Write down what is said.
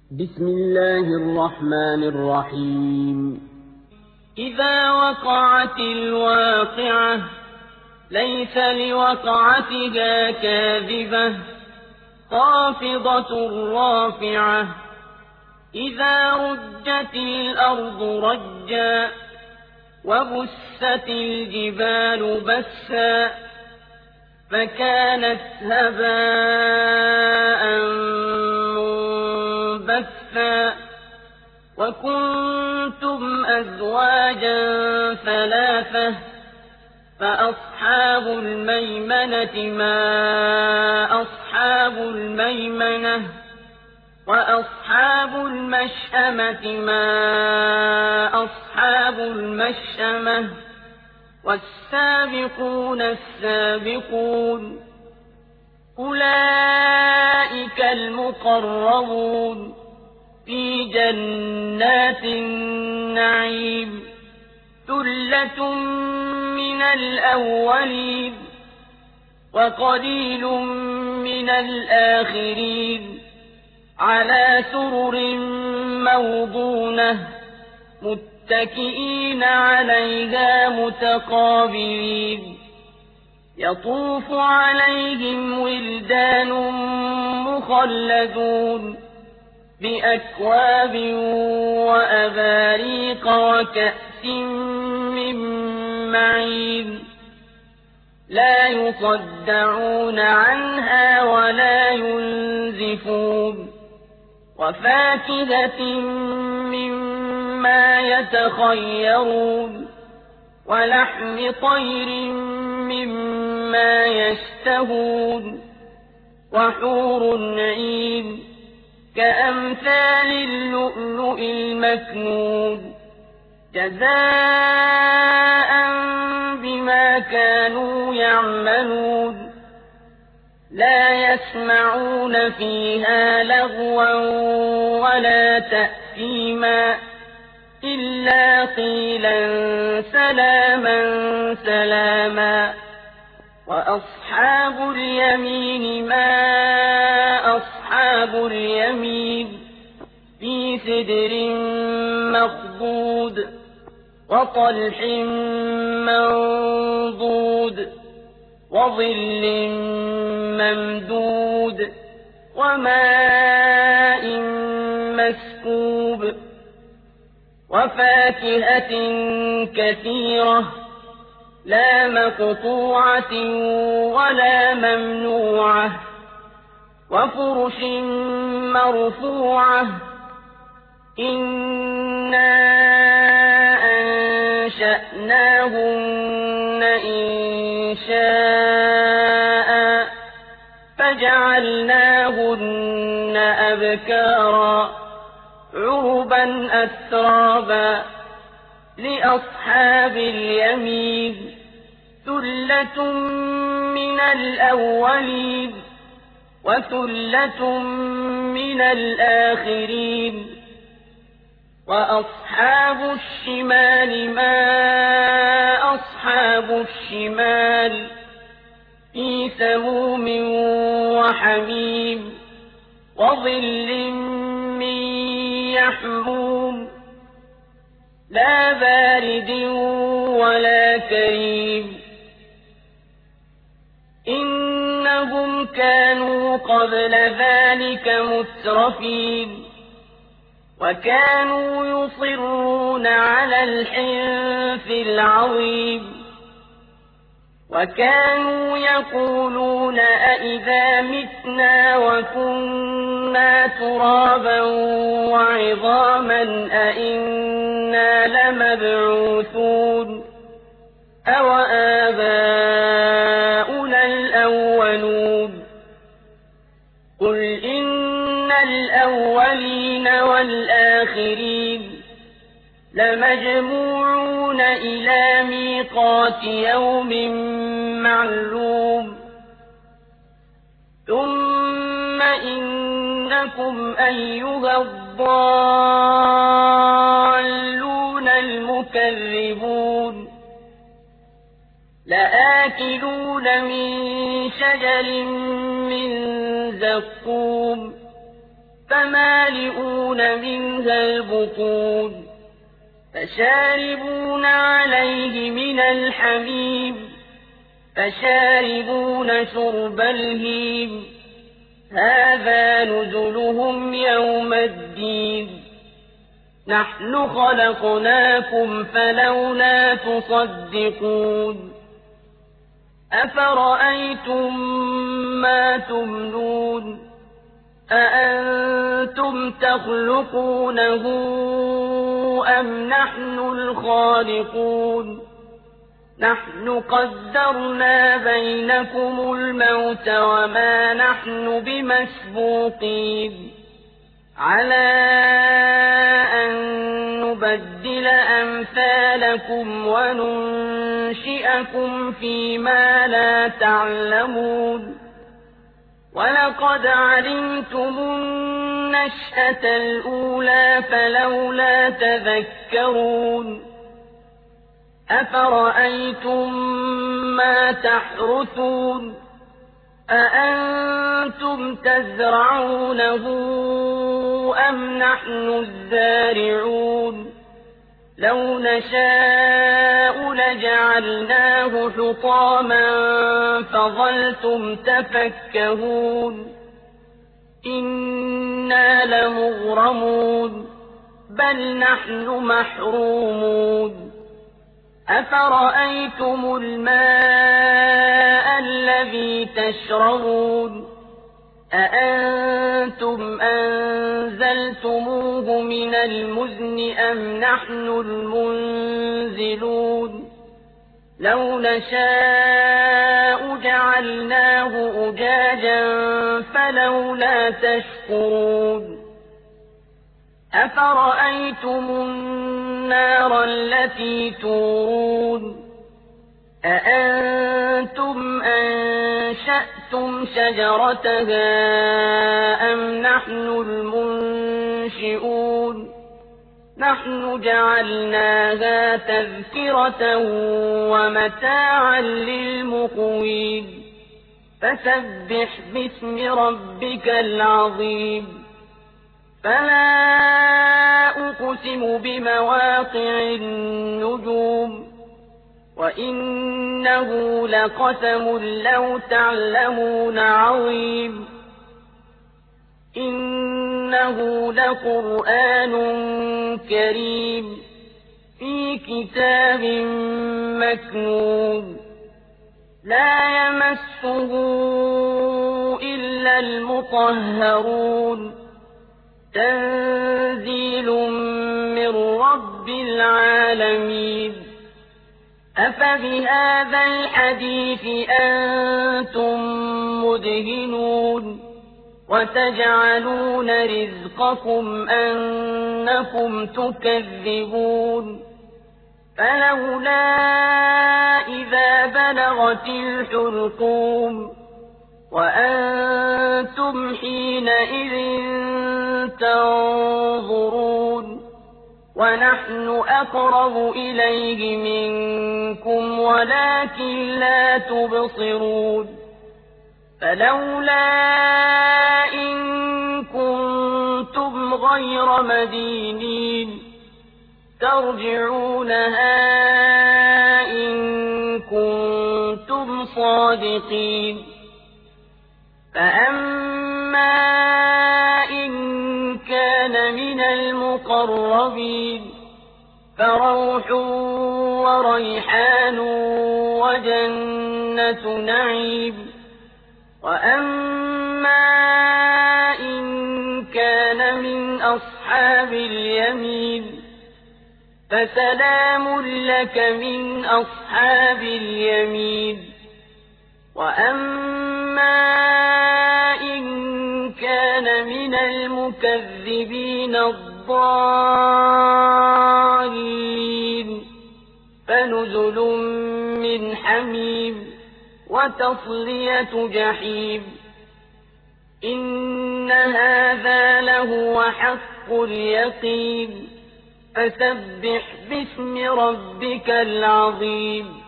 بسم الله الرحمن الرحيم. إذا وقعت الواقعة ليس لوقعتها كاذبة خافضة رافعة إذا رجت الأرض رجا وبست الجبال بسا فكانت هباء منبثا وكنتم أزواجا ثلاثة فأصحاب الميمنة ما أصحاب الميمنة وأصحاب المشأمة ما أصحاب المشأمة والسابقون السابقون أولئك المقربون في جنات النعيم ثلة من الأولين وقليل من الآخرين على سرر موضونة متكئين عليها متقابلين يطوف عليهم ولدان مخلدون بأكواب وأباريق وكأس من معين لا يصدعون عنها ولا ينزفون وفاكهة مما يتخيرون ولحم طير مما يشتهون وحور عين كأمثال اللؤلؤ المكنون جزاء بما كانوا يعملون لا يسمعون فيها لغوا ولا تأثيما إلا قيلا سلاما سلاما وأصحاب اليمين ما أصحاب اليمين في سدر مخضود وطلح منضود وظل ممدود وماء مسكوب وفاكهة كثيرة لا مقطوعة ولا ممنوعة وفرش مرفوعة إنا أنشأناهن إنشاء فجعلناهن أبكارا عربا أترابا لأصحاب اليمين ثلة من الأولين وثلة من الآخرين وأصحاب الشمال ما أصحاب الشمال في سموم وحميم وظل من يحموم لا بارد ولا كريم إنهم كانوا قبل ذلك مترفين وكانوا يصرون على الحنث العظيم وكانوا يقولون أئذا متنا وكنا ترابا وعظاما أئنا لمبعوثون أو آباؤنا الأولون قل إن الأولين والآخرين لمجموعون إلى ميقات يوم معلوم ثم إنكم أيها الضالون المكذبون لآكلون من شجر من زقوم فمالئون منها البطون فشاربون عليه من الحميم فشاربون شرب الهيم هذا نزلهم يوم الدين نحن خلقناكم فلولا تصدقون أفرأيتم ما تمنون أأنتم تخلقونه أم نحن الخالقون نحن قدرنا بينكم الموت وما نحن بمسبوقين على أن نبدل أمثالكم وننشئكم فيما لا تعلمون ولقد علمتم النشأة الأولى فلولا تذكرون أفرأيتم ما تحرثون أأنتم تزرعونه أم نحن الزارعون لو نشاء لجعلناه حطاما فظلتم تفكهون إنا لمغرمون بل نحن محرومون أفرأيتم الماء الذي تشربون أأنتم أنزلتموه من المزن أم نحن المنزلون لو نشاء جعلناه أجاجا فلولا تشكرون أفرأيتم النار التي تورون أأنتم أنشأتم شجرتها أم نحن المنشئون نحن جعلناها تذكرة ومتاعا للمقوين فسبح باسم ربك العظيم فلا أقسم بمواقع النجوم وإنه لقسم لو تعلمون عظيم إنه لقرآن كريم في كتاب مكنون لا يمسه إلا المطهرون تنزيل من رب العالمين أفبهذا الحديث أنتم مدهنون وتجعلون رزقكم أنكم تكذبون فلولا إذا بلغت الحلقوم وأنتم حينئذ تنظرون ونحن أقرب إليه منكم ولكن لا تبصرون فلولا إن كنتم غير مدينين ترجعونها إن كنتم صادقين فأما إن كان من المقربين فروح وريحان وجنة نعيم وأما إن كان من أصحاب اليمين فسلام لك من أصحاب اليمين وأما إن كان من المكذبين الضالين فنزل من حميم وتصلية جحيم إن هذا لهو حق اليقين فسبح باسم ربك العظيم